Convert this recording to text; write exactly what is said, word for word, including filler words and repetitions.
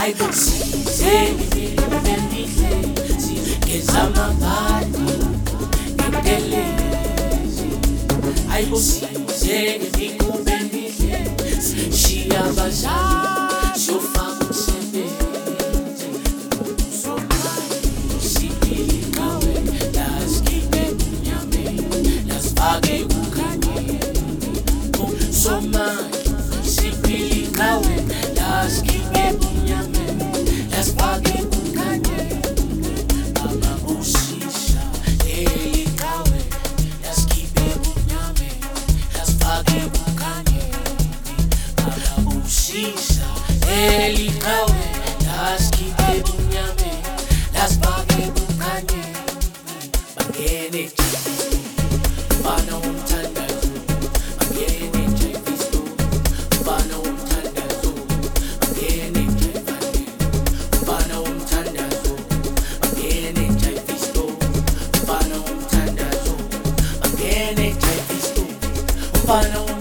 Ayikusize ngihle sigeza amabhadi ngidelezi. Ayikusize ngikube ngihle sishiya abazali siyofaka umsebenzi. Sipili ngawe lasikhiphe ebunyameni lasifake kukhanyeni. Somali sipili ngawe lasikhiphe ebunyameni lasifake kukhanyeni. Baba usisha eli ngawe lasikhiphe ebunyameni lasifake kukhanyeni. Baba usisha eli ngawe lasikhiphe ebunyameni lasifake kukhanyeni. Bangene mfana womthandazo, bangene njefisto mfana womthandazo, bangene njefane mfana womthandazo, bangene njefisto mfana womthandazo, bangene njefisto mfana